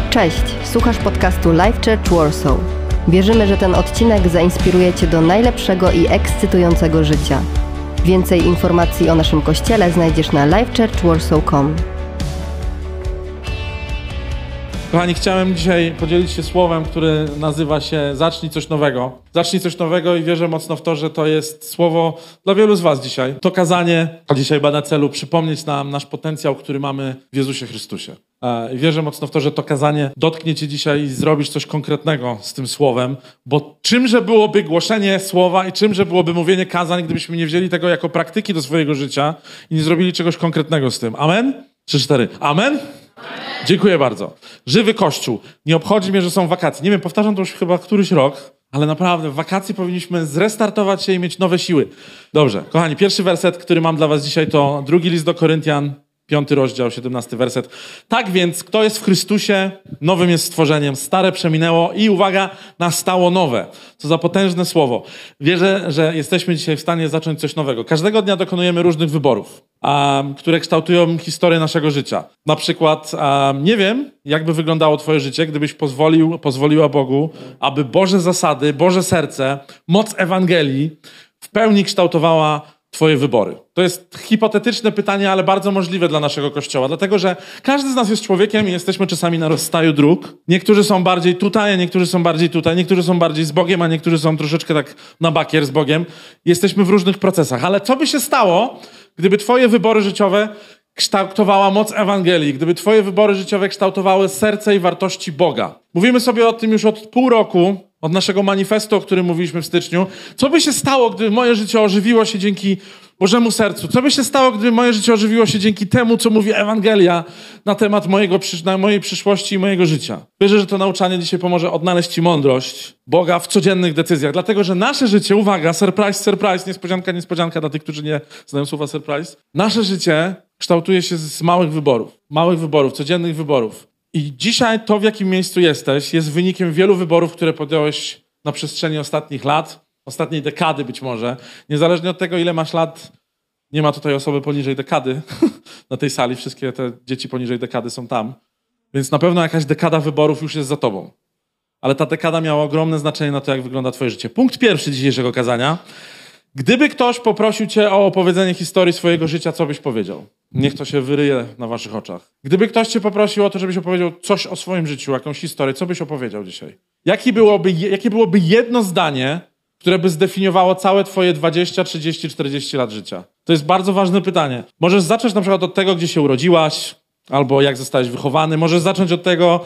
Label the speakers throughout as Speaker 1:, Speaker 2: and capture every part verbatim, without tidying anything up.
Speaker 1: Cześć, słuchasz podcastu Life Church Warsaw. Wierzymy, że ten odcinek zainspiruje Cię do najlepszego i ekscytującego życia. Więcej informacji o naszym kościele znajdziesz na life church warsaw kropka com.
Speaker 2: Kochani, chciałem dzisiaj podzielić się słowem, które nazywa się Zacznij coś nowego. Zacznij coś nowego i wierzę mocno w to, że to jest słowo dla wielu z was dzisiaj. To kazanie dzisiaj ma na celu przypomnieć nam nasz potencjał, który mamy w Jezusie Chrystusie. I wierzę mocno w to, że to kazanie dotknie cię dzisiaj i zrobisz coś konkretnego z tym słowem, bo czymże byłoby głoszenie słowa i czymże byłoby mówienie kazań, gdybyśmy nie wzięli tego jako praktyki do swojego życia i nie zrobili czegoś konkretnego z tym. Amen? Trzy, cztery. Amen? Dziękuję bardzo. Żywy Kościół. Nie obchodzi mnie, że są wakacje. Nie wiem, powtarzam to już chyba któryś rok, ale naprawdę w wakacje powinniśmy zrestartować się i mieć nowe siły. Dobrze, kochani, pierwszy werset, który mam dla was dzisiaj, to drugi list do Koryntian, piąty rozdział, siedemnasty werset. Tak więc, kto jest w Chrystusie, nowym jest stworzeniem. Stare przeminęło i, uwaga, nastało nowe. Co za potężne słowo. Wierzę, że jesteśmy dzisiaj w stanie zacząć coś nowego. Każdego dnia dokonujemy różnych wyborów, um, które kształtują historię naszego życia. Na przykład, um, nie wiem, jak by wyglądało twoje życie, gdybyś pozwolił, pozwoliła Bogu, aby Boże zasady, Boże serce, moc Ewangelii w pełni kształtowała twoje wybory. To jest hipotetyczne pytanie, ale bardzo możliwe dla naszego Kościoła, dlatego że każdy z nas jest człowiekiem i jesteśmy czasami na rozstaju dróg. Niektórzy są bardziej tutaj, a niektórzy są bardziej tutaj. Niektórzy są bardziej z Bogiem, a niektórzy są troszeczkę tak na bakier z Bogiem. Jesteśmy w różnych procesach. Ale co by się stało, gdyby twoje wybory życiowe kształtowała moc Ewangelii, gdyby twoje wybory życiowe kształtowały serce i wartości Boga? Mówimy sobie o tym już od pół roku, od naszego manifestu, o którym mówiliśmy w styczniu. Co by się stało, gdyby moje życie ożywiło się dzięki Bożemu sercu? Co by się stało, gdyby moje życie ożywiło się dzięki temu, co mówi Ewangelia na temat mojego, na mojej przyszłości i mojego życia? Wierzę, że to nauczanie dzisiaj pomoże odnaleźć ci mądrość Boga w codziennych decyzjach. Dlatego, że nasze życie, uwaga, surprise, surprise, niespodzianka, niespodzianka dla tych, którzy nie znają słowa surprise. Nasze życie kształtuje się z małych wyborów. Małych wyborów, codziennych wyborów. I dzisiaj to, w jakim miejscu jesteś, jest wynikiem wielu wyborów, które podjąłeś na przestrzeni ostatnich lat, ostatniej dekady być może. Niezależnie od tego, ile masz lat, nie ma tutaj osoby poniżej dekady na tej sali. Wszystkie te dzieci poniżej dekady są tam. Więc na pewno jakaś dekada wyborów już jest za tobą. Ale ta dekada miała ogromne znaczenie na to, jak wygląda twoje życie. Punkt pierwszy dzisiejszego kazania. Gdyby ktoś poprosił cię o opowiedzenie historii swojego życia, co byś powiedział? Niech to się wyryje na waszych oczach. Gdyby ktoś cię poprosił o to, żebyś opowiedział coś o swoim życiu, jakąś historię, co byś opowiedział dzisiaj? Jaki byłoby, jakie byłoby jedno zdanie, które by zdefiniowało całe twoje dwadzieścia, trzydzieści, czterdzieści lat życia? To jest bardzo ważne pytanie. Możesz zacząć na przykład od tego, gdzie się urodziłaś, albo jak zostałeś wychowany. Możesz zacząć od tego,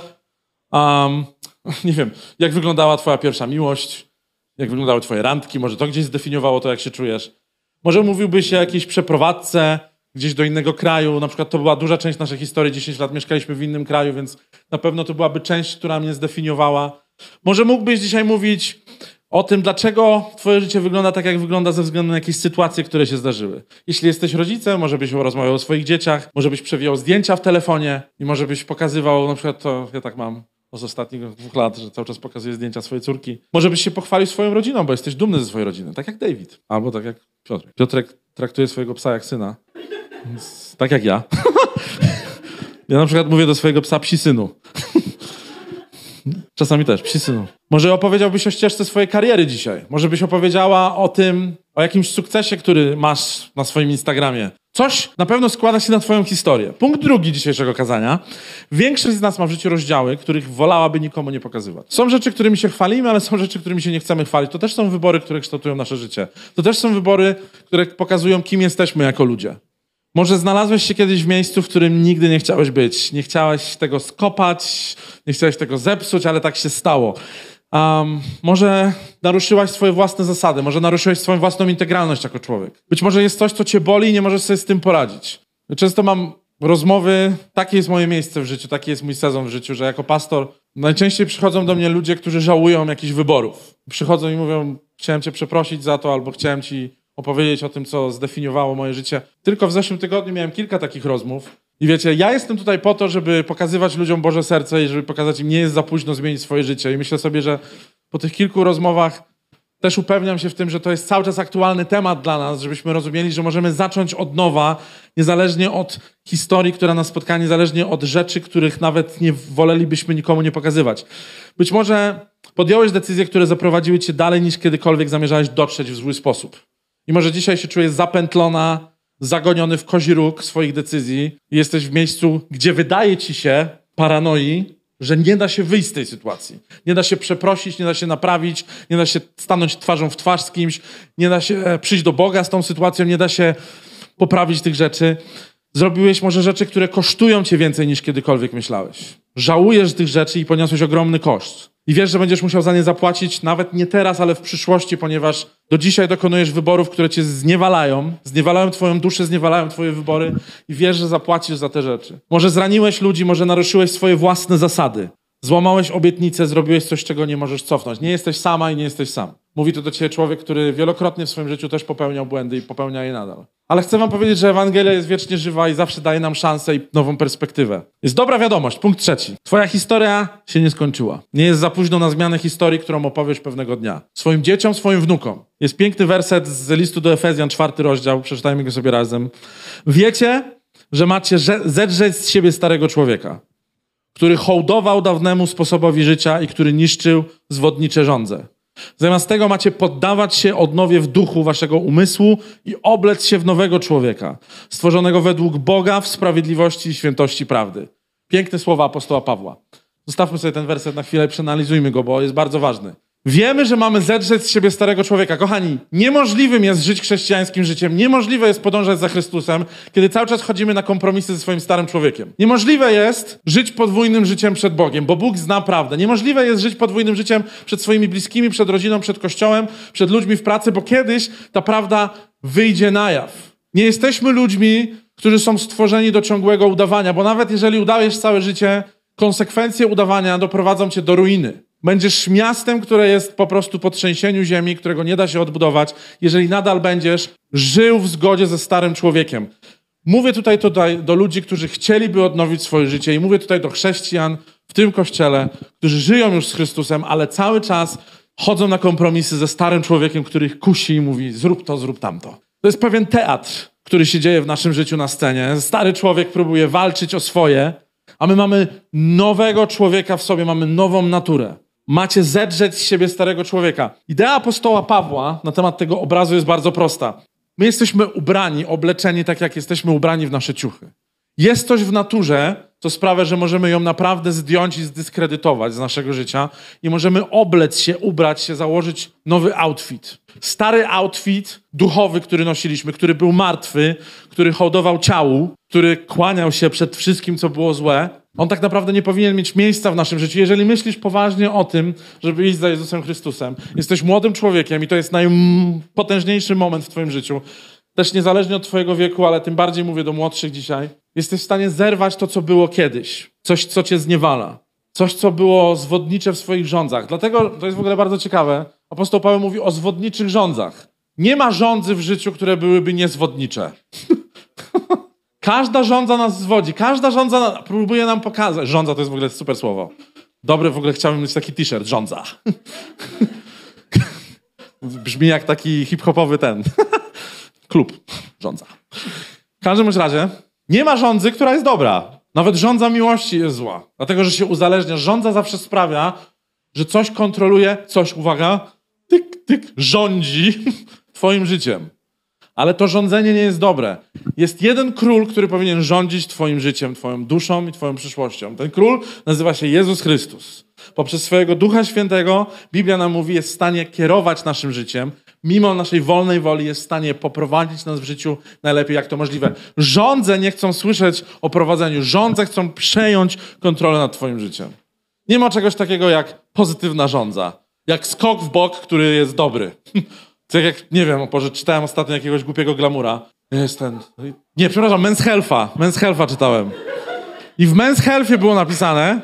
Speaker 2: um, nie wiem, jak wyglądała twoja pierwsza miłość, jak wyglądały twoje randki, może to gdzieś zdefiniowało to, jak się czujesz. Może mówiłbyś o jakiejś przeprowadzce gdzieś do innego kraju. Na przykład to była duża część naszej historii. dziesięć lat mieszkaliśmy w innym kraju, więc na pewno to byłaby część, która mnie zdefiniowała. Może mógłbyś dzisiaj mówić o tym, dlaczego twoje życie wygląda tak, jak wygląda ze względu na jakieś sytuacje, które się zdarzyły. Jeśli jesteś rodzicem, może byś rozmawiał o swoich dzieciach, może byś przewijał zdjęcia w telefonie i może byś pokazywał, na przykład to ja tak mam z ostatnich dwóch lat, że cały czas pokazuje zdjęcia swojej córki. Może byś się pochwalił swoją rodziną, bo jesteś dumny ze swojej rodziny. Tak jak David. Albo tak jak Piotrek. Piotrek traktuje swojego psa jak syna. Więc tak jak ja. Ja na przykład mówię do swojego psa psi synu. Czasami też psi synu. Może opowiedziałbyś o ścieżce swojej kariery dzisiaj. Może byś opowiedziała o tym, o jakimś sukcesie, który masz na swoim Instagramie. Coś na pewno składa się na twoją historię. Punkt drugi dzisiejszego kazania. Większość z nas ma w życiu rozdziały, których wolałaby nikomu nie pokazywać. Są rzeczy, którymi się chwalimy, ale są rzeczy, którymi się nie chcemy chwalić. To też są wybory, które kształtują nasze życie. To też są wybory, które pokazują, kim jesteśmy jako ludzie. Może znalazłeś się kiedyś w miejscu, w którym nigdy nie chciałeś być. Nie chciałeś tego skopać, nie chciałeś tego zepsuć, ale tak się stało. Um, może naruszyłaś swoje własne zasady, może naruszyłeś swoją własną integralność jako człowiek. Być może jest coś, co cię boli i nie możesz sobie z tym poradzić. Często mam rozmowy, takie jest moje miejsce w życiu, taki jest mój sezon w życiu, że jako pastor najczęściej przychodzą do mnie ludzie, którzy żałują jakichś wyborów. Przychodzą i mówią, chciałem cię przeprosić za to, albo chciałem ci opowiedzieć o tym, co zdefiniowało moje życie. Tylko w zeszłym tygodniu miałem kilka takich rozmów. I wiecie, ja jestem tutaj po to, żeby pokazywać ludziom Boże serce i żeby pokazać im, nie jest za późno zmienić swoje życie. I myślę sobie, że po tych kilku rozmowach też upewniam się w tym, że to jest cały czas aktualny temat dla nas, żebyśmy rozumieli, że możemy zacząć od nowa, niezależnie od historii, która nas spotka, niezależnie od rzeczy, których nawet nie wolelibyśmy nikomu nie pokazywać. Być może podjąłeś decyzje, które zaprowadziły cię dalej niż kiedykolwiek zamierzałeś dotrzeć w zły sposób. I może dzisiaj się czujesz zapętlona, zagoniony w kozi róg swoich decyzji i jesteś w miejscu, gdzie wydaje ci się paranoi, że nie da się wyjść z tej sytuacji. Nie da się przeprosić, nie da się naprawić, nie da się stanąć twarzą w twarz z kimś, nie da się przyjść do Boga z tą sytuacją, nie da się poprawić tych rzeczy. Zrobiłeś może rzeczy, które kosztują cię więcej niż kiedykolwiek myślałeś. Żałujesz tych rzeczy i poniosłeś ogromny koszt. I wiesz, że będziesz musiał za nie zapłacić nawet nie teraz, ale w przyszłości, ponieważ do dzisiaj dokonujesz wyborów, które cię zniewalają, zniewalają twoją duszę, zniewalają twoje wybory i wiesz, że zapłacisz za te rzeczy. Może zraniłeś ludzi, może naruszyłeś swoje własne zasady. Złamałeś obietnicę, zrobiłeś coś, czego nie możesz cofnąć. Nie jesteś sama i nie jesteś sam. Mówi to do ciebie człowiek, który wielokrotnie w swoim życiu też popełniał błędy i popełnia je nadal. Ale chcę wam powiedzieć, że Ewangelia jest wiecznie żywa i zawsze daje nam szansę i nową perspektywę. Jest dobra wiadomość, punkt trzeci. Twoja historia się nie skończyła. Nie jest za późno na zmianę historii, którą opowiesz pewnego dnia. Swoim dzieciom, swoim wnukom. Jest piękny werset z listu do Efezjan, czwarty rozdział. Przeczytajmy go sobie razem. Wiecie, że macie zedrzeć z siebie starego człowieka, który hołdował dawnemu sposobowi życia i który niszczył zwodnicze żądze. Zamiast tego macie poddawać się odnowie w duchu waszego umysłu i oblec się w nowego człowieka, stworzonego według Boga w sprawiedliwości i świętości prawdy. Piękne słowa apostoła Pawła. Zostawmy sobie ten werset na chwilę i przeanalizujmy go, bo jest bardzo ważny. Wiemy, że mamy zedrzeć z siebie starego człowieka. Kochani, niemożliwym jest żyć chrześcijańskim życiem, niemożliwe jest podążać za Chrystusem, kiedy cały czas chodzimy na kompromisy ze swoim starym człowiekiem. Niemożliwe jest żyć podwójnym życiem przed Bogiem, bo Bóg zna prawdę. Niemożliwe jest żyć podwójnym życiem przed swoimi bliskimi, przed rodziną, przed Kościołem, przed ludźmi w pracy, bo kiedyś ta prawda wyjdzie na jaw. Nie jesteśmy ludźmi, którzy są stworzeni do ciągłego udawania, bo nawet jeżeli udajesz całe życie, konsekwencje udawania doprowadzą cię do ruiny. Będziesz miastem, które jest po prostu po trzęsieniu ziemi, którego nie da się odbudować, jeżeli nadal będziesz żył w zgodzie ze starym człowiekiem. Mówię tutaj, tutaj do ludzi, którzy chcieliby odnowić swoje życie i mówię tutaj do chrześcijan w tym kościele, którzy żyją już z Chrystusem, ale cały czas chodzą na kompromisy ze starym człowiekiem, który ich kusi i mówi zrób to, zrób tamto. To jest pewien teatr, który się dzieje w naszym życiu na scenie. Stary człowiek próbuje walczyć o swoje, a my mamy nowego człowieka w sobie, mamy nową naturę. Macie zedrzeć z siebie starego człowieka. Idea apostoła Pawła na temat tego obrazu jest bardzo prosta. My jesteśmy ubrani, obleczeni tak, jak jesteśmy ubrani w nasze ciuchy. Jest coś w naturze, co sprawia, że możemy ją naprawdę zdjąć i zdyskredytować z naszego życia i możemy oblec się, ubrać się, założyć nowy outfit. Stary outfit duchowy, który nosiliśmy, który był martwy, który hołdował ciału, który kłaniał się przed wszystkim, co było złe, on tak naprawdę nie powinien mieć miejsca w naszym życiu. Jeżeli myślisz poważnie o tym, żeby iść za Jezusem Chrystusem, jesteś młodym człowiekiem i to jest najpotężniejszy moment w twoim życiu, też niezależnie od twojego wieku, ale tym bardziej mówię do młodszych dzisiaj, jesteś w stanie zerwać to, co było kiedyś. Coś, co cię zniewala. Coś, co było zwodnicze w swoich rządzach. Dlatego, to jest w ogóle bardzo ciekawe, apostoł Paweł mówi o zwodniczych rządzach. Nie ma rządzy w życiu, które byłyby niezwodnicze. Każda rządza nas zwodzi. Każda rządza próbuje nam pokazać. Rządza to jest w ogóle super słowo. Dobre, w ogóle chciałbym mieć taki t-shirt. Rządza. Brzmi jak taki hip-hopowy ten. Klub. Rządza. W każdym razie nie ma rządzy, która jest dobra. Nawet rządza miłości jest zła. Dlatego, że się uzależnia. Rządza zawsze sprawia, że coś kontroluje, coś, uwaga, tyk, tyk, rządzi twoim życiem. Ale to rządzenie nie jest dobre. Jest jeden król, który powinien rządzić twoim życiem, twoją duszą i twoją przyszłością. Ten król nazywa się Jezus Chrystus. Poprzez swojego Ducha Świętego, Biblia nam mówi, jest w stanie kierować naszym życiem. Mimo naszej wolnej woli jest w stanie poprowadzić nas w życiu najlepiej, jak to możliwe. Żądze nie chcą słyszeć o prowadzeniu. Żądze chcą przejąć kontrolę nad twoim życiem. Nie ma czegoś takiego jak pozytywna żądza. Jak skok w bok, który jest dobry. Tak jak, nie wiem, Boże, czytałem ostatnio jakiegoś głupiego glamura. Jest ten... Nie, przepraszam, Men's Health'a. Men's Health'a czytałem. I w Men's Health'ie było napisane...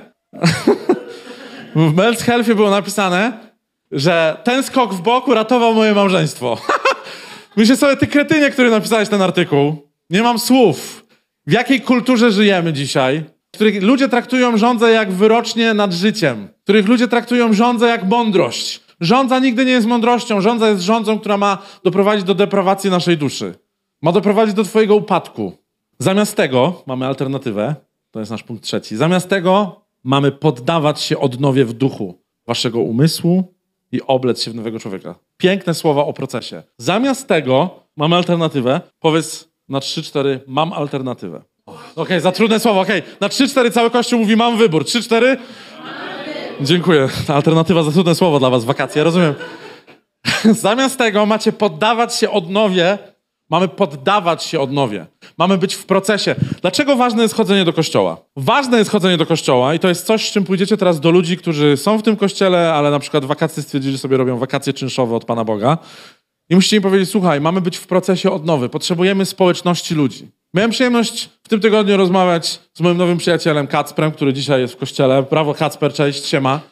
Speaker 2: w Men's Health'ie było napisane, że ten skok w bok uratował moje małżeństwo. Myślę sobie, ty kretynie, który napisałeś ten artykuł. Nie mam słów. W jakiej kulturze żyjemy dzisiaj? W których ludzie traktują żądzę jak wyrocznie nad życiem. W których ludzie traktują żądzę jak mądrość. Żądza nigdy nie jest mądrością. Żądza jest rządzą, która ma doprowadzić do deprawacji naszej duszy. Ma doprowadzić do twojego upadku. Zamiast tego mamy alternatywę. To jest nasz punkt trzeci. Zamiast tego mamy poddawać się odnowie w duchu waszego umysłu i oblec się w nowego człowieka. Piękne słowa o procesie. Zamiast tego mamy alternatywę. Powiedz na trzy, cztery, mam alternatywę. Okej, okay, za trudne słowo, okej. Okay. Na trzy, cztery cały Kościół mówi, mam wybór. trzy, cztery? Dziękuję. Ta alternatywa za trudne słowo dla was w wakacje, rozumiem. Zamiast tego macie poddawać się odnowie. Mamy poddawać się odnowie. Mamy być w procesie. Dlaczego ważne jest chodzenie do kościoła? Ważne jest chodzenie do kościoła i to jest coś, z czym pójdziecie teraz do ludzi, którzy są w tym kościele, ale na przykład w wakacje stwierdzili, że sobie robią wakacje czynszowe od Pana Boga. I musicie im powiedzieć, słuchaj, mamy być w procesie odnowy. Potrzebujemy społeczności ludzi. Miałem przyjemność w tym tygodniu rozmawiać z moim nowym przyjacielem Kacprem, który dzisiaj jest w kościele. Brawo Kacper, cześć, siema.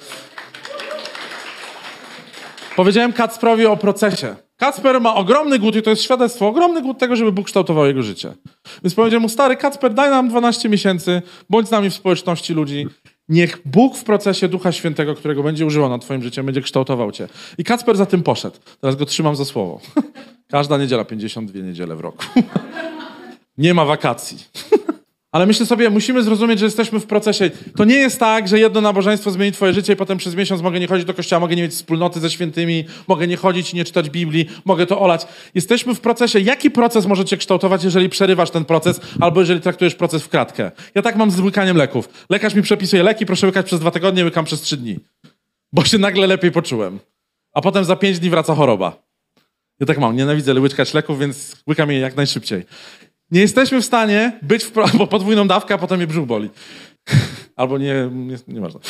Speaker 2: Powiedziałem Kacprowi o procesie. Kacper ma ogromny głód i to jest świadectwo, ogromny głód tego, żeby Bóg kształtował jego życie. Więc powiedziałem mu, stary Kacper, daj nam dwanaście miesięcy, bądź z nami w społeczności ludzi. Niech Bóg w procesie Ducha Świętego, którego będzie używał nad twoim życiem, będzie kształtował cię. I Kacper za tym poszedł. Teraz go trzymam za słowo. Każda niedziela, pięćdziesiąt dwie niedziele w roku. Nie ma wakacji. Ale myślę sobie, musimy zrozumieć, że jesteśmy w procesie. To nie jest tak, że jedno nabożeństwo zmieni twoje życie i potem przez miesiąc mogę nie chodzić do kościoła, mogę nie mieć wspólnoty ze świętymi, mogę nie chodzić i nie czytać Biblii, mogę to olać. Jesteśmy w procesie. Jaki proces możecie kształtować, jeżeli przerywasz ten proces albo jeżeli traktujesz proces w kratkę? Ja tak mam z łykaniem leków. Lekarz mi przepisuje leki, proszę łykać przez dwa tygodnie, łykam przez trzy dni. Bo się nagle lepiej poczułem. A potem za pięć dni wraca choroba. Ja tak mam, nienawidzę łykać leków, więc łykam je jak najszybciej. Nie jesteśmy w stanie być w... Albo podwójną dawkę, a potem mnie brzuch boli. Albo nie... Nie, nie można.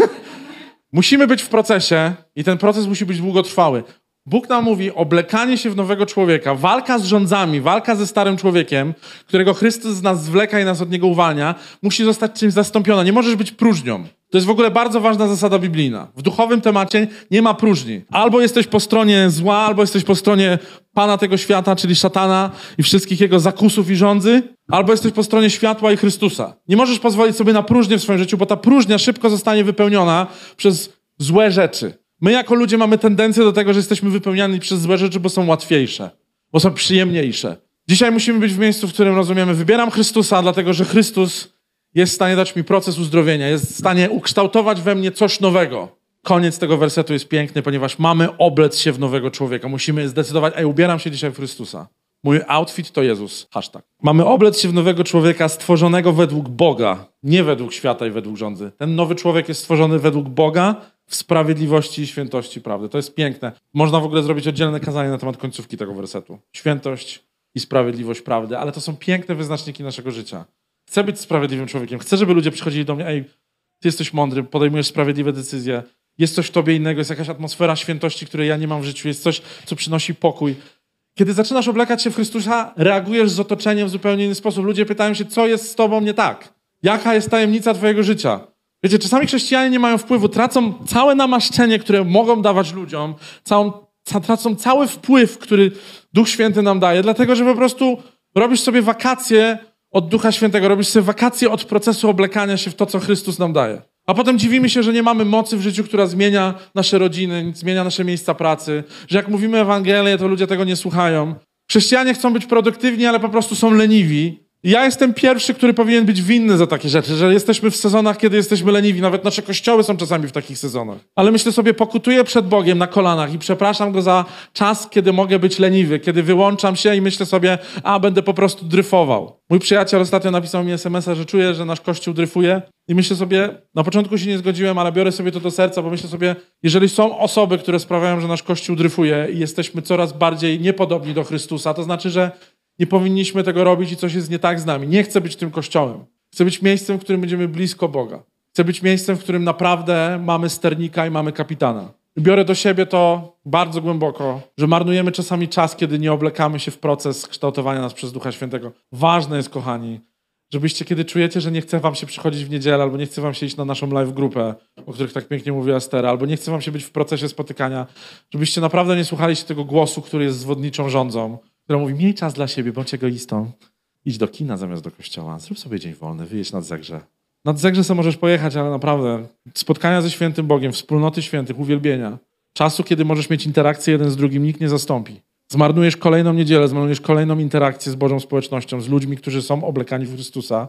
Speaker 2: Musimy być w procesie i ten proces musi być długotrwały. Bóg nam mówi, oblekanie się w nowego człowieka, walka z rządzami, walka ze starym człowiekiem, którego Chrystus z nas zwleka i nas od niego uwalnia, musi zostać czymś zastąpiona. Nie możesz być próżnią. To jest w ogóle bardzo ważna zasada biblijna. W duchowym temacie nie ma próżni. Albo jesteś po stronie zła, albo jesteś po stronie pana tego świata, czyli szatana i wszystkich jego zakusów i rządzy, albo jesteś po stronie światła i Chrystusa. Nie możesz pozwolić sobie na próżnię w swoim życiu, bo ta próżnia szybko zostanie wypełniona przez złe rzeczy. My jako ludzie mamy tendencję do tego, że jesteśmy wypełniani przez złe rzeczy, bo są łatwiejsze, bo są przyjemniejsze. Dzisiaj musimy być w miejscu, w którym rozumiemy, wybieram Chrystusa, dlatego że Chrystus jest w stanie dać mi proces uzdrowienia, jest w stanie ukształtować we mnie coś nowego. Koniec tego wersetu jest piękny, ponieważ mamy oblec się w nowego człowieka. Musimy zdecydować, ej, ubieram się dzisiaj w Chrystusa. Mój outfit to Jezus. Hashtag. Mamy oblec się w nowego człowieka stworzonego według Boga, nie według świata i według rządzy. Ten nowy człowiek jest stworzony według Boga w sprawiedliwości i świętości prawdy. To jest piękne. Można w ogóle zrobić oddzielne kazanie na temat końcówki tego wersetu. Świętość i sprawiedliwość prawdy, ale to są piękne wyznaczniki naszego życia. Chcę być sprawiedliwym człowiekiem. Chcę, żeby ludzie przychodzili do mnie, ej, ty jesteś mądry, podejmujesz sprawiedliwe decyzje, jest coś w tobie innego, jest jakaś atmosfera świętości, której ja nie mam w życiu, jest coś, co przynosi pokój. Kiedy zaczynasz oblekać się w Chrystusa, reagujesz z otoczeniem w zupełnie inny sposób. Ludzie pytają się, co jest z tobą nie tak? Jaka jest tajemnica twojego życia? Wiecie, czasami chrześcijanie nie mają wpływu, tracą całe namaszczenie, które mogą dawać ludziom, całą, tracą cały wpływ, który Duch Święty nam daje, dlatego że po prostu robisz sobie wakacje od Ducha Świętego, robisz sobie wakacje od procesu oblekania się w to, co Chrystus nam daje. A potem dziwimy się, że nie mamy mocy w życiu, która zmienia nasze rodziny, zmienia nasze miejsca pracy, że jak mówimy Ewangelię, to ludzie tego nie słuchają. Chrześcijanie chcą być produktywni, ale po prostu są leniwi. I ja jestem pierwszy, który powinien być winny za takie rzeczy, że jesteśmy w sezonach, kiedy jesteśmy leniwi. Nawet nasze kościoły są czasami w takich sezonach. Ale myślę sobie, pokutuję przed Bogiem na kolanach i przepraszam Go za czas, kiedy mogę być leniwy, kiedy wyłączam się i myślę sobie, a będę po prostu dryfował. Mój przyjaciel ostatnio napisał mi es em es a, że czuje, że nasz kościół dryfuje i myślę sobie, na początku się nie zgodziłem, ale biorę sobie to do serca, bo myślę sobie, jeżeli są osoby, które sprawiają, że nasz kościół dryfuje i jesteśmy coraz bardziej niepodobni do Chrystusa, to znaczy, że nie powinniśmy tego robić i coś jest nie tak z nami. Nie chcę być tym kościołem. Chcę być miejscem, w którym będziemy blisko Boga. Chcę być miejscem, w którym naprawdę mamy sternika i mamy kapitana. I biorę do siebie to bardzo głęboko, że marnujemy czasami czas, kiedy nie oblekamy się w proces kształtowania nas przez Ducha Świętego. Ważne jest, kochani, żebyście, kiedy czujecie, że nie chce wam się przychodzić w niedzielę, albo nie chce wam się iść na naszą live grupę, o których tak pięknie mówiła Estera, albo nie chce wam się być w procesie spotykania, żebyście naprawdę nie słuchali się tego głosu, który jest zwodniczą rządzą, która mówi, miej czas dla siebie, bądź egoistą. Idź do kina zamiast do kościoła. Zrób sobie dzień wolny, wyjedź nad Zegrze. Nad Zegrze sobie możesz pojechać, ale naprawdę spotkania ze świętym Bogiem, wspólnoty świętych, uwielbienia. Czasu, kiedy możesz mieć interakcję jeden z drugim, nikt nie zastąpi. Zmarnujesz kolejną niedzielę, zmarnujesz kolejną interakcję z Bożą społecznością, z ludźmi, którzy są oblekani w Chrystusa.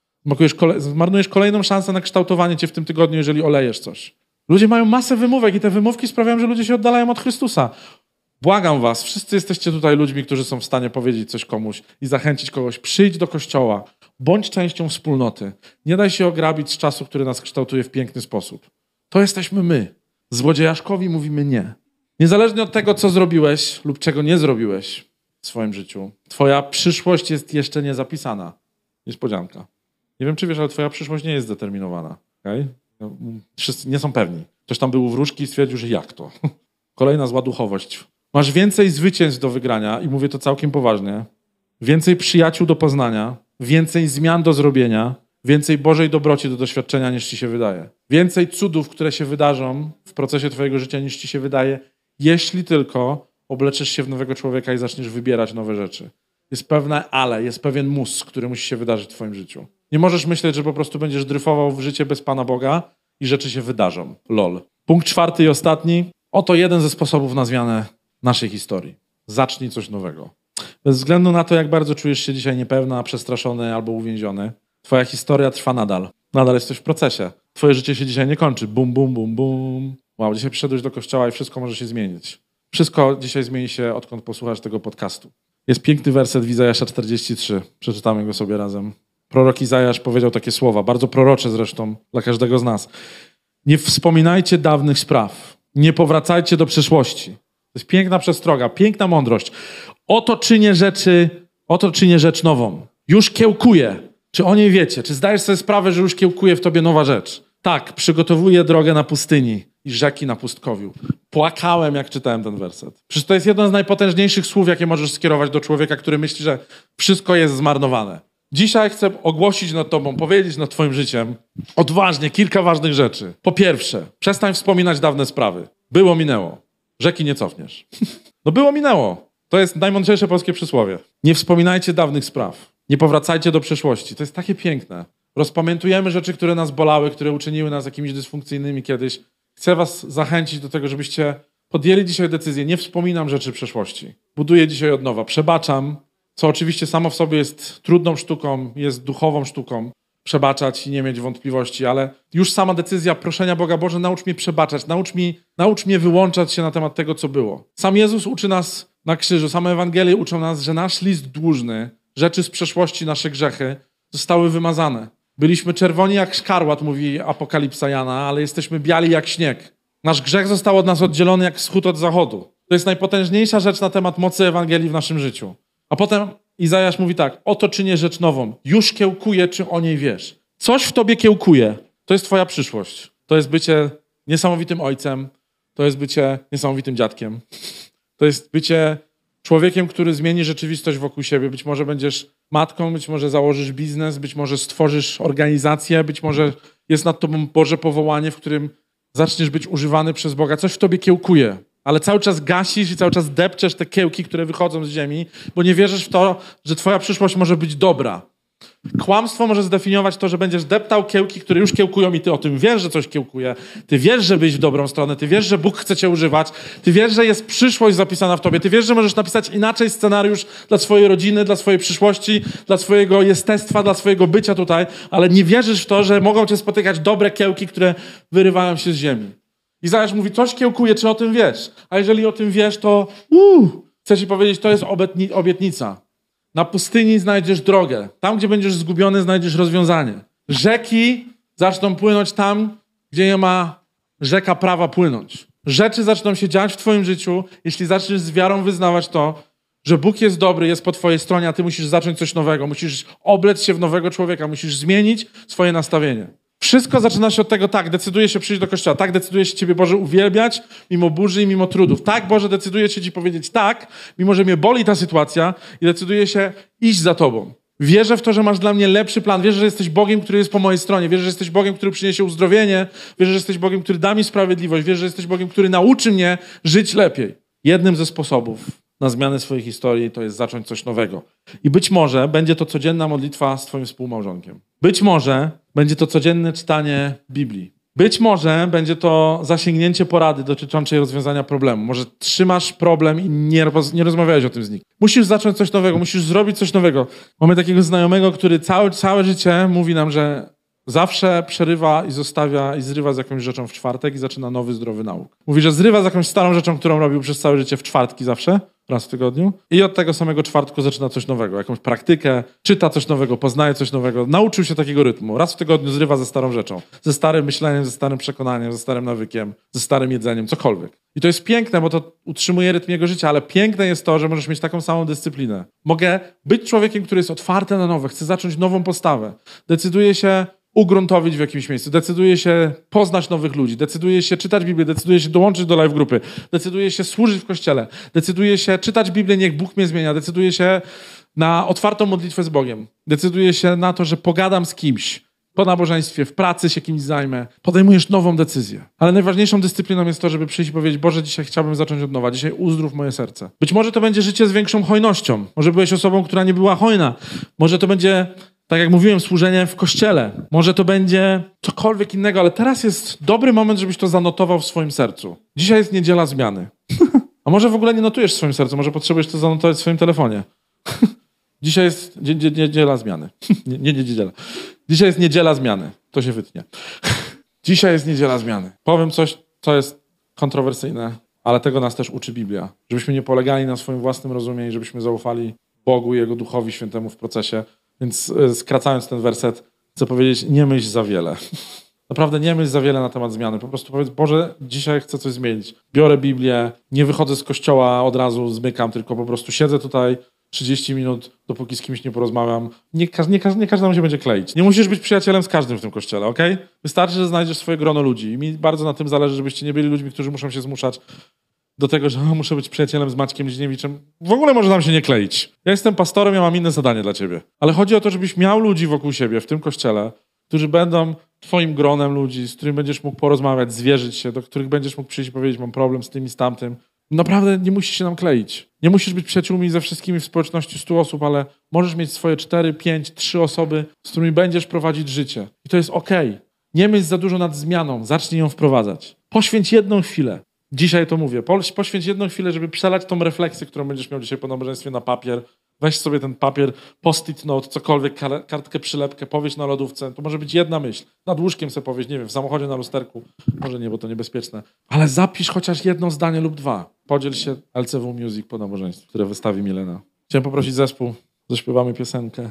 Speaker 2: Zmarnujesz kolejną szansę na kształtowanie cię w tym tygodniu, jeżeli olejesz coś. Ludzie mają masę wymówek i te wymówki sprawiają, że ludzie się oddalają od Chrystusa. Błagam was, wszyscy jesteście tutaj ludźmi, którzy są w stanie powiedzieć coś komuś i zachęcić kogoś. Przyjdź do kościoła, bądź częścią wspólnoty. Nie daj się ograbić z czasu, który nas kształtuje w piękny sposób. To jesteśmy my. Złodziejaszkowi mówimy nie. Niezależnie od tego, co zrobiłeś lub czego nie zrobiłeś w swoim życiu, twoja przyszłość jest jeszcze nie zapisana. Niespodzianka. Nie wiem, czy wiesz, ale twoja przyszłość nie jest zdeterminowana. Okay? Wszyscy nie są pewni. Ktoś tam był u wróżki i stwierdził, że jak to? Kolejna zła duchowość. Masz więcej zwycięstw do wygrania i mówię to całkiem poważnie. Więcej przyjaciół do poznania, więcej zmian do zrobienia, więcej Bożej dobroci do doświadczenia niż ci się wydaje. Więcej cudów, które się wydarzą w procesie twojego życia niż ci się wydaje, jeśli tylko obleczysz się w nowego człowieka i zaczniesz wybierać nowe rzeczy. Jest pewne ale, jest pewien mus, który musi się wydarzyć w twoim życiu. Nie możesz myśleć, że po prostu będziesz dryfował w życie bez Pana Boga i rzeczy się wydarzą. Lol. Punkt czwarty i ostatni. Oto jeden ze sposobów na zmianę naszej historii. Zacznij coś nowego. Bez względu na to, jak bardzo czujesz się dzisiaj niepewna, przestraszony albo uwięziony, twoja historia trwa nadal. Nadal jesteś w procesie. Twoje życie się dzisiaj nie kończy. Bum, bum, bum, bum. Wow, dzisiaj przyszedłeś do kościoła i wszystko może się zmienić. Wszystko dzisiaj zmieni się, odkąd posłuchasz tego podcastu. Jest piękny werset w Izajasza czterdzieści trzy. Przeczytamy go sobie razem. Prorok Izajasz powiedział takie słowa, bardzo prorocze zresztą dla każdego z nas. Nie wspominajcie dawnych spraw. Nie powracajcie do przeszłości. To jest piękna przestroga, piękna mądrość. Oto czynię rzeczy, oto czynię rzecz nową. Już kiełkuję. Czy o niej wiecie? Czy zdajesz sobie sprawę, że już kiełkuje w tobie nowa rzecz? Tak, przygotowuję drogę na pustyni i rzeki na pustkowiu. Płakałem, jak czytałem ten werset. Przecież to jest jedno z najpotężniejszych słów, jakie możesz skierować do człowieka, który myśli, że wszystko jest zmarnowane. Dzisiaj chcę ogłosić nad tobą, powiedzieć nad twoim życiem odważnie kilka ważnych rzeczy. Po pierwsze, przestań wspominać dawne sprawy. Było, minęło. Rzeki nie cofniesz. No było, minęło. To jest najmądrzejsze polskie przysłowie. Nie wspominajcie dawnych spraw. Nie powracajcie do przeszłości. To jest takie piękne. Rozpamiętujemy rzeczy, które nas bolały, które uczyniły nas jakimiś dysfunkcyjnymi kiedyś. Chcę was zachęcić do tego, żebyście podjęli dzisiaj decyzję. Nie wspominam rzeczy przeszłości. Buduję dzisiaj od nowa. Przebaczam, co oczywiście samo w sobie jest trudną sztuką, jest duchową sztuką. Przebaczać i nie mieć wątpliwości, ale już sama decyzja proszenia Boga, Boże, naucz mnie przebaczać, naucz, mi, naucz mnie wyłączać się na temat tego, co było. Sam Jezus uczy nas na krzyżu, same Ewangelie uczą nas, że nasz list dłużny, rzeczy z przeszłości, nasze grzechy zostały wymazane. Byliśmy czerwoni jak szkarłat, mówi Apokalipsa Jana, ale jesteśmy biali jak śnieg. Nasz grzech został od nas oddzielony jak wschód od zachodu. To jest najpotężniejsza rzecz na temat mocy Ewangelii w naszym życiu. A potem Izajasz mówi tak, oto czynię rzecz nową. Już kiełkuję, czy o niej wiesz. Coś w tobie kiełkuje. To jest twoja przyszłość. To jest bycie niesamowitym ojcem. To jest bycie niesamowitym dziadkiem. To jest bycie człowiekiem, który zmieni rzeczywistość wokół siebie. Być może będziesz matką, być może założysz biznes, być może stworzysz organizację, być może jest nad tobą Boże powołanie, w którym zaczniesz być używany przez Boga. Coś w tobie kiełkuje. Ale cały czas gasisz i cały czas depczesz te kiełki, które wychodzą z ziemi, bo nie wierzysz w to, że twoja przyszłość może być dobra. Kłamstwo może zdefiniować to, że będziesz deptał kiełki, które już kiełkują i ty o tym wiesz, że coś kiełkuje. Ty wiesz, że byś w dobrą stronę. Ty wiesz, że Bóg chce cię używać. Ty wiesz, że jest przyszłość zapisana w tobie. Ty wiesz, że możesz napisać inaczej scenariusz dla swojej rodziny, dla swojej przyszłości, dla swojego jestestwa, dla swojego bycia tutaj, ale nie wierzysz w to, że mogą cię spotykać dobre kiełki, które wyrywają się z ziemi. Izajasz mówi, coś kiełkuje, czy o tym wiesz? A jeżeli o tym wiesz, to uu, chcę ci powiedzieć, to jest obietni- obietnica. Na pustyni znajdziesz drogę. Tam, gdzie będziesz zgubiony, znajdziesz rozwiązanie. Rzeki zaczną płynąć tam, gdzie nie ma rzeka prawa płynąć. Rzeczy zaczną się dziać w twoim życiu, jeśli zaczniesz z wiarą wyznawać to, że Bóg jest dobry, jest po twojej stronie, a ty musisz zacząć coś nowego. Musisz oblec się w nowego człowieka. Musisz zmienić swoje nastawienie. Wszystko zaczyna się od tego, tak, decyduję się przyjść do kościoła, tak, decyduję się Ciebie, Boże, uwielbiać, mimo burzy i mimo trudów. Tak, Boże, decyduję się Ci powiedzieć tak, mimo że mnie boli ta sytuacja i decyduję się iść za Tobą. Wierzę w to, że masz dla mnie lepszy plan. Wierzę, że jesteś Bogiem, który jest po mojej stronie. Wierzę, że jesteś Bogiem, który przyniesie uzdrowienie. Wierzę, że jesteś Bogiem, który da mi sprawiedliwość. Wierzę, że jesteś Bogiem, który nauczy mnie żyć lepiej. Jednym ze sposobów na zmianę swojej historii to jest zacząć coś nowego. I być może będzie to codzienna modlitwa z twoim współmałżonkiem. Być może będzie to codzienne czytanie Biblii. Być może będzie to zasięgnięcie porady dotyczącej rozwiązania problemu. Może trzymasz problem i nie, roz, nie rozmawiałeś o tym z nikim. Musisz zacząć coś nowego, musisz zrobić coś nowego. Mamy takiego znajomego, który całe, całe życie mówi nam, że zawsze przerywa i zostawia i zrywa z jakąś rzeczą w czwartek i zaczyna nowy, zdrowy nauk. Mówi, że zrywa z jakąś starą rzeczą, którą robił przez całe życie w czwartki zawsze, raz w tygodniu i od tego samego czwartku zaczyna coś nowego, jakąś praktykę, czyta coś nowego, poznaje coś nowego, nauczył się takiego rytmu. Raz w tygodniu zrywa ze starą rzeczą, ze starym myśleniem, ze starym przekonaniem, ze starym nawykiem, ze starym jedzeniem, cokolwiek. I to jest piękne, bo to utrzymuje rytm jego życia, ale piękne jest to, że możesz mieć taką samą dyscyplinę. Mogę być człowiekiem, który jest otwarty na nowe, chce zacząć nową postawę, decyduje się ugruntowić w jakimś miejscu, decyduje się poznać nowych ludzi, decyduje się czytać Biblię, decyduje się dołączyć do live grupy, decyduje się służyć w kościele, decyduje się czytać Biblię, niech Bóg mnie zmienia, decyduje się na otwartą modlitwę z Bogiem, decyduje się na to, że pogadam z kimś po nabożeństwie, w pracy się kimś zajmę, podejmujesz nową decyzję. Ale najważniejszą dyscypliną jest to, żeby przyjść i powiedzieć: Boże, dzisiaj chciałbym zacząć od nowa, dzisiaj uzdrów moje serce. Być może to będzie życie z większą hojnością, może byłeś osobą, która nie była hojna, może to będzie, tak jak mówiłem, służenie w kościele. Może to będzie cokolwiek innego, ale teraz jest dobry moment, żebyś to zanotował w swoim sercu. Dzisiaj jest niedziela zmiany. A może w ogóle nie notujesz w swoim sercu, może potrzebujesz to zanotować w swoim telefonie. Dzisiaj jest dzie- dzie- niedziela zmiany. nie, nie niedziela. Dzisiaj jest niedziela zmiany. To się wytnie. Dzisiaj jest niedziela zmiany. Powiem coś, co jest kontrowersyjne, ale tego nas też uczy Biblia. Żebyśmy nie polegali na swoim własnym rozumieniu, żebyśmy zaufali Bogu i Jego Duchowi Świętemu w procesie. Więc skracając ten werset, chcę powiedzieć: nie myśl za wiele. Naprawdę nie myśl za wiele na temat zmiany. Po prostu powiedz: Boże, dzisiaj chcę coś zmienić. Biorę Biblię, nie wychodzę z kościoła, od razu zmykam, tylko po prostu siedzę tutaj trzydzieści minut, dopóki z kimś nie porozmawiam. Nie, każ, nie, każ, nie każdemu się będzie kleić. Nie musisz być przyjacielem z każdym w tym kościele, okej? Okay? Wystarczy, że znajdziesz swoje grono ludzi. I mi bardzo na tym zależy, żebyście nie byli ludźmi, którzy muszą się zmuszać do tego, że o, muszę być przyjacielem z Maćkiem Liźniewiczem. W ogóle może nam się nie kleić. Ja jestem pastorem, ja mam inne zadanie dla ciebie. Ale chodzi o to, żebyś miał ludzi wokół siebie w tym kościele, którzy będą twoim gronem ludzi, z którymi będziesz mógł porozmawiać, zwierzyć się, do których będziesz mógł przyjść i powiedzieć: mam problem z tym i z tamtym. Naprawdę nie musisz się nam kleić. Nie musisz być przyjaciółmi ze wszystkimi w społeczności stu osób, ale możesz mieć swoje cztery, pięć, trzy osoby, z którymi będziesz prowadzić życie. I to jest okej. Okay. Nie myśl za dużo nad zmianą, zacznij ją wprowadzać. Poświęć jedną chwilę. Dzisiaj to mówię. Poświęć jedną chwilę, żeby przelać tą refleksję, którą będziesz miał dzisiaj po nabożeństwie, na papier. Weź sobie ten papier, post-it note, cokolwiek, kartkę, przylepkę, powiesz na lodówce. To może być jedna myśl. Nad łóżkiem sobie powiesz, nie wiem, w samochodzie, na lusterku. Może nie, bo to niebezpieczne. Ale zapisz chociaż jedno zdanie lub dwa. Podziel się L C W Music po nabożeństwie, które wystawi Milena. Chciałem poprosić zespół, zaśpiewamy piosenkę.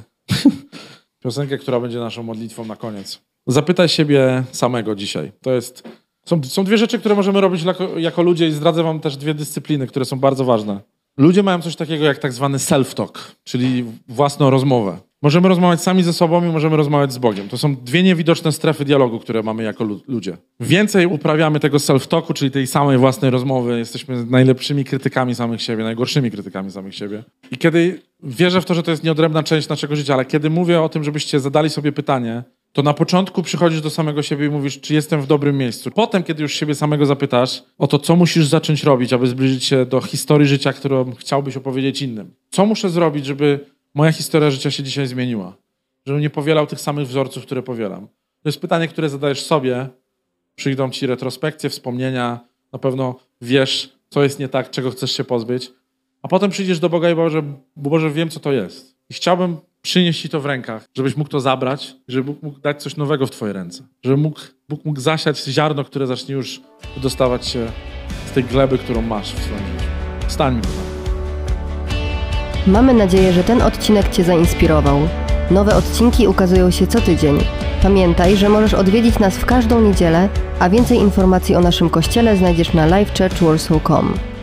Speaker 2: Piosenkę, która będzie naszą modlitwą na koniec. Zapytaj siebie samego dzisiaj. To jest... Są, są dwie rzeczy, które możemy robić jako, jako ludzie i zdradzę wam też dwie dyscypliny, które są bardzo ważne. Ludzie mają coś takiego jak tak zwany self-talk, czyli własną rozmowę. Możemy rozmawiać sami ze sobą i możemy rozmawiać z Bogiem. To są dwie niewidoczne strefy dialogu, które mamy jako lu- ludzie. Więcej uprawiamy tego self-talku, czyli tej samej własnej rozmowy. Jesteśmy najlepszymi krytykami samych siebie, najgorszymi krytykami samych siebie. I kiedy wierzę w to, że to jest nieodrębna część naszego życia, ale kiedy mówię o tym, żebyście zadali sobie pytanie, to na początku przychodzisz do samego siebie i mówisz, czy jestem w dobrym miejscu. Potem, kiedy już siebie samego zapytasz o to, co musisz zacząć robić, aby zbliżyć się do historii życia, którą chciałbyś opowiedzieć innym. Co muszę zrobić, żeby moja historia życia się dzisiaj zmieniła? Żebym nie powielał tych samych wzorców, które powielam. To jest pytanie, które zadajesz sobie. Przyjdą ci retrospekcje, wspomnienia. Na pewno wiesz, co jest nie tak, czego chcesz się pozbyć. A potem przyjdziesz do Boga i Boże, Boże, wiem, co to jest. I chciałbym przynieść ci to w rękach, żebyś mógł to zabrać, żeby Bóg mógł dać coś nowego w twoje ręce. Żeby mógł, Bóg mógł zasiać ziarno, które zacznie już dostawać się z tej gleby, którą masz w swoim życiu. Stańmy tu.
Speaker 1: Mamy nadzieję, że ten odcinek cię zainspirował. Nowe odcinki ukazują się co tydzień. Pamiętaj, że możesz odwiedzić nas w każdą niedzielę, a więcej informacji o naszym kościele znajdziesz na live church warsaw kropka com.